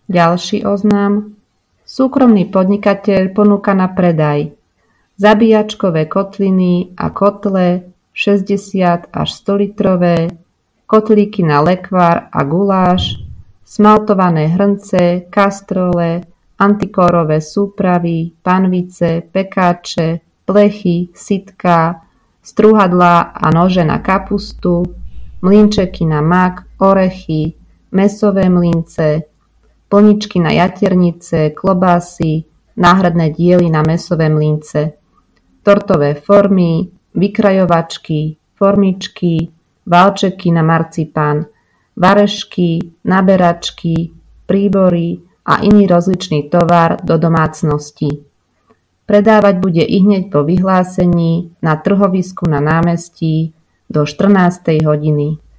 Ďalší oznám. Súkromný podnikateľ ponúka na predaj zabíjačkové kotliny a kotle 60 až 100 litrové, kotlíky na lekvár a guláš, smaltované hrnce, kastrole, antikórové súpravy, panvice, pekáče, plechy, sytká, strúhadlá a nože na kapustu, mlynčeky na mak, orechy, mäsové mlynce, plničky na jaternice, klobásy, náhradné diely na mäsové mlynce, tortové formy, vykrajovačky, formičky, valčeky na marcipán, varešky, naberačky, príbory a iný rozličný tovar do domácnosti. Predávať bude ihneď po vyhlásení na trhovisku na námestí do 14. hodiny.